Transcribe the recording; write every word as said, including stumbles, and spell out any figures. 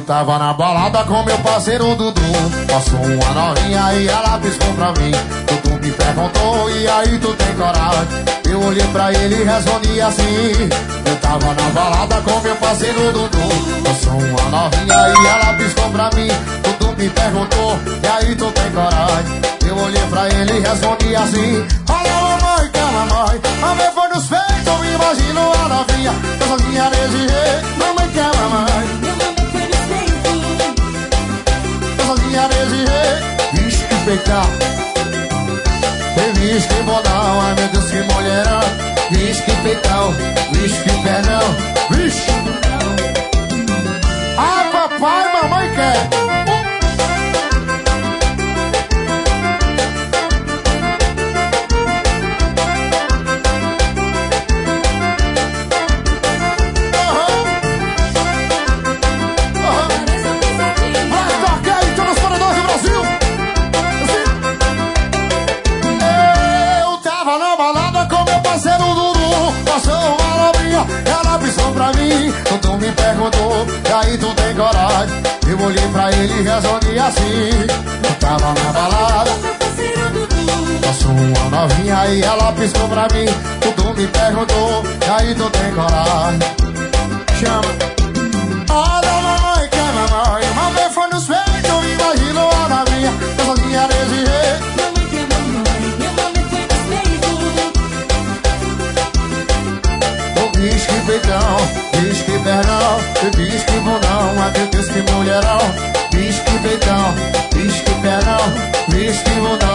tava na balada com meu parceiro Dudu. Passou uma novinha e ela piscou pra mim. Dudu me perguntou, e aí tu tem coragem? Eu olhei pra ele e respondi assim: eu tava na balada com meu parceiro Dudu. Passou uma novinha e ela piscou pra mim. Dudu me perguntou, e aí tu tem coragem? Eu olhei pra ele e respondi assim: olha mamãe, que a mamãe, mamãe foi nos feitos. Imagino a novinha, eu sozinha desse jeito. Mamãe, que a mamãe, sozinha desse jeito. Vixe, que peitão. Vixe, que bodão. Ai, meu Deus, que mulherão. Vixe, que peitão. Vixe, que pernão. Vixe. Ah, papai, mamãe quer. Tu me perguntou, e aí tu tem coragem? Eu olhei pra ele e respondi assim: eu tava na balada, passou uma novinha e ela piscou pra mim. Tu me perguntou, e aí tu tem coragem? Chama. Olha mamãe, que é mamãe, mamãe foi nos feitos. Imagina a novinha, eu sozinha desse jeito. Diz que peitão, diz que pernão, diz que bundão, mas diz que mulherão. Diz que peitão, diz que pernão, diz que bundão.